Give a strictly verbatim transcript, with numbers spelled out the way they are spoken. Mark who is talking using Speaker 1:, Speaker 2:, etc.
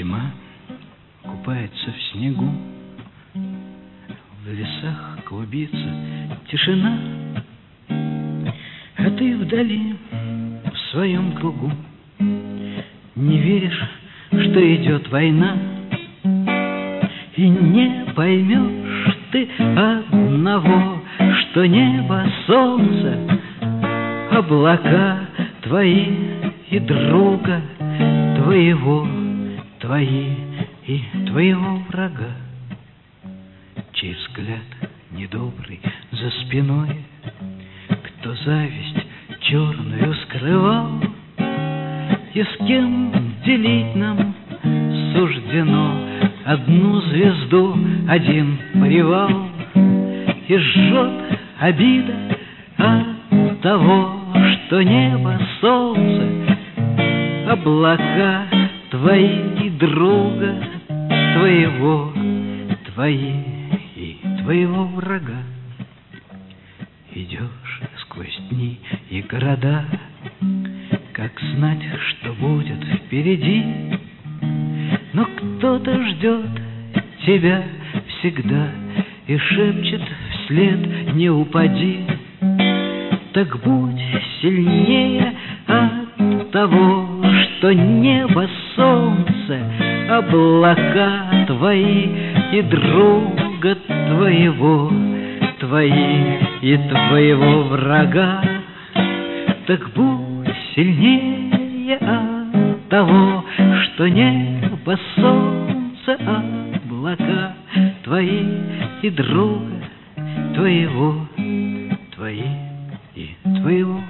Speaker 1: Зима купается в снегу, в лесах клубится тишина, а ты вдали в своем кругу не веришь, что идет война, и не поймешь ты одного, что небо, солнце, облака твои и друга твоего, твои и твоего врага, чей взгляд недобрый за спиной, кто зависть черную скрывал, и с кем делить нам суждено одну звезду, один привал, и жжет обида от того, что небо, солнце, облака твои и друга твоего, твои и твоего врага. Идешь сквозь дни и города, как знать, что будет впереди, но кто-то ждет тебя всегда и шепчет вслед: не упади. Так будь сильнее от того, что небо, солнце, облака твои и друга твоего, твои и твоего врага. Так будь сильнее от того, что небо, солнце, облака твои и друга твоего, твои и твоего